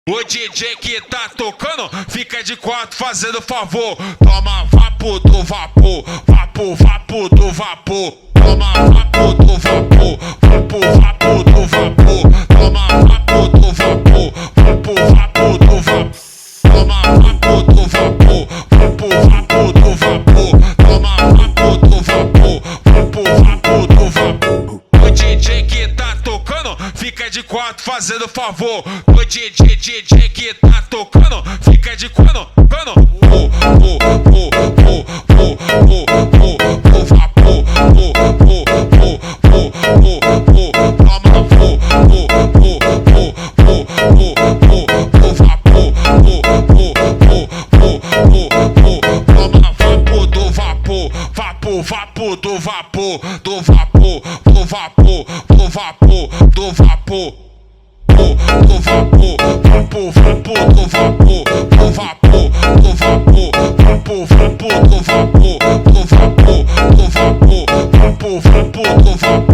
O DJ que tá tocando fica de quatro fazendo favor. Toma vapo do vapor, vapo, vapo do vapor. Toma vapo do vapor, vapo, vapo do vapor. Toma vapo do vapor, vapo, vapo do vapor. Toma vapo do vapor, vapo, vapo do vapor. Toma vapo do vapor, vapo, vapo do vapor. O DJ que tá tocando fica de quatro fazendo favor. O DJ que tá tocando fica de quando vapor, vapo do vapor, do vapor, do vapor, do vapor, do vapor, do vapor, vapo, vapo do vapor, do vapor, do vapor, vapo, vapo do vapor, do vapor, do vapor, vapo, vapo do vapor.